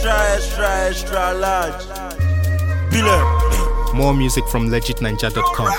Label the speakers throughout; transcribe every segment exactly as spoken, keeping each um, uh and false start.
Speaker 1: extra, extra, extra large. Biller.
Speaker 2: More music from legit ninja dot com.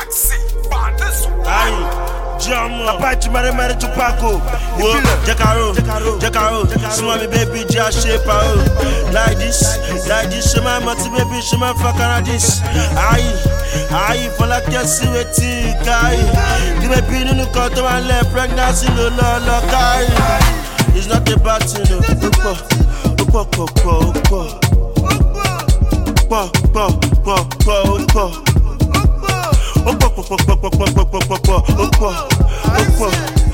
Speaker 1: Aye. Jump up, I marry marry to Paco. Whoa, Jacaro, Jacaro, small me baby, just shape out like this, like this. She my multi baby, she my fucking like this. Aye, aye, for like you see what you guy. Give me pin in the cut to my left, pregnancy, no, no, no, guy. It's not a bad thing, no. Opa, opa, opa, opa, opa, opa, opa, opa. Opa, opa, opa, opa, opa, opa, opa, opa, opa,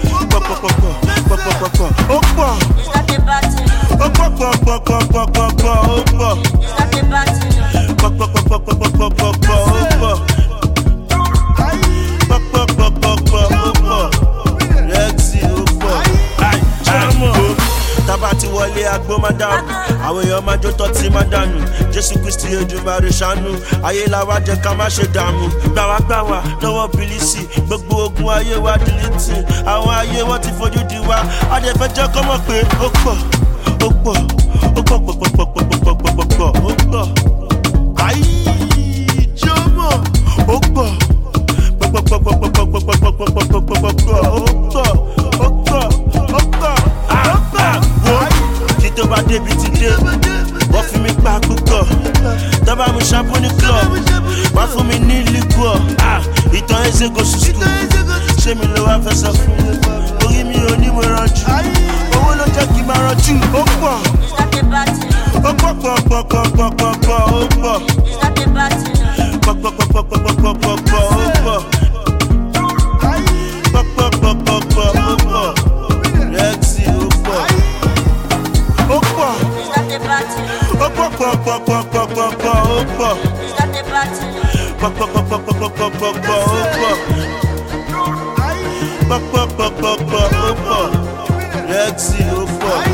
Speaker 1: opa, opa.
Speaker 3: It's not a bad thing.
Speaker 1: Opa, opa, opa, opa, opa, opa.
Speaker 3: It's not a bad thing.
Speaker 1: Opa, opa, opa, opa, opa, opa. Opa, opa, opa, opa. Lexi, opa. Ay, jamo. Tabati wọlé agbó máa dànù, àwọn èèyàn máa jó tọ́tí máa dànù. Jésù Kristi Èdùmàrè ṣàánú, ayé la wá jẹ́ ká má ṣe dààmú. Gbàwágbàwá lọ́wọ́ bìlísì, gbogbo ogun ayé wa dìlítì. Àwọn ayé wọn ti fojú di wa, adẹ́fẹ́ jẹ́ kọ́ mọ̀ pé ó pọ̀, ó pọ̀, ó pọ̀ pọ̀ pọ̀ pọ̀ pọ̀ pọ̀ pọ̀ pọ̀ pọ̀, ó pọ̀. Ayé jọmọ, ó pọ̀, pọ̀ pọ̀ pọ̀ pọ̀ pọ̀ pọ̀ pọ̀ pọ̀ pọ̀ pọ̀ pọ̀ pọ̀ pọ̀, ó pọ̀, ó pọ̀, ó pọ̀. Tó bá débi ti dé, wọ́n fi mi pa púpọ̀. Tó bá mu ṣàpù ní club, wọ́n fún mi ní liquor. Ìtàn ẹsẹ̀ kò ṣùṣù, ṣé mi ló wá fẹ́ sọ fún mi? Orí mi ò ní mo rànjú, owó ló jẹ́ kí n máa rànjú. Ó pọ̀, ó pọ̀ pọ̀ pọ̀ pọ̀ pọ̀ pọ̀ pọ̀, ó pọ̀. Pọ̀ pọ̀ pọ̀ pọ̀ pọ̀ pọ̀ pọ̀ pọ̀, ó pọ̀. Pọ̀ pọ̀ pọ̀ pọ̀ pọ̀, ó pọ̀. Lexi, ó pọ̀. Ó pọ̀, ó pọ̀ pọ̀ pọ̀ pọ̀ pọ̀ pọ̀ pọ̀, ó pọ̀. Pọ̀ pọ̀ pọ̀ pọ̀ pọ̀ pọ̀ pọ̀ pọ̀, ó pọ̀. Pọ̀ pọ̀ pọ̀ pọ̀ pọ̀, ó pọ̀. Lexi, ó pọ̀.